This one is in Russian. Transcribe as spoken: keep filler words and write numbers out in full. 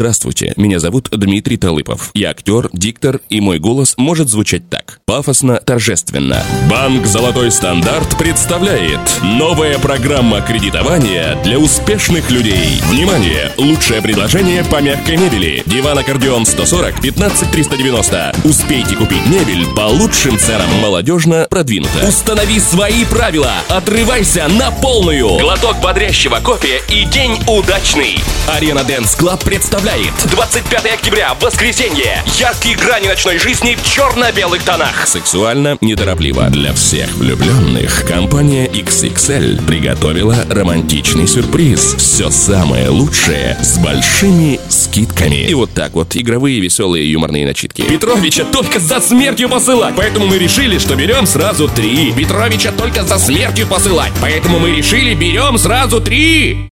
Здравствуйте, меня зовут Дмитрий Талыпов. Я актер, диктор, и мой голос может звучать так. Пафосно, торжественно. Банк «Золотой стандарт» представляет новая программа кредитования для успешных людей. Внимание! Лучшее предложение по мягкой мебели. Диван-аккордеон сто сорок пятнадцать триста девяносто. Успейте купить мебель по лучшим ценам. Молодежно, продвинуто. Установи свои правила. Отрывайся на полную. Глоток бодрящего кофе и день удачный. Арена Dance Club представляет двадцать пятого октября, воскресенье. Яркие грани ночной жизни в черно-белых тонах. Сексуально, неторопливо. Для всех влюбленных компания икс икс эль приготовила романтичный сюрприз. Все самое лучшее с большими скидками. И вот так вот, игровые, веселые, юморные начитки. Петровича только за смертью посылать, поэтому мы решили, что берем сразу три. Петровича только за смертью посылать, поэтому мы решили, берем сразу три.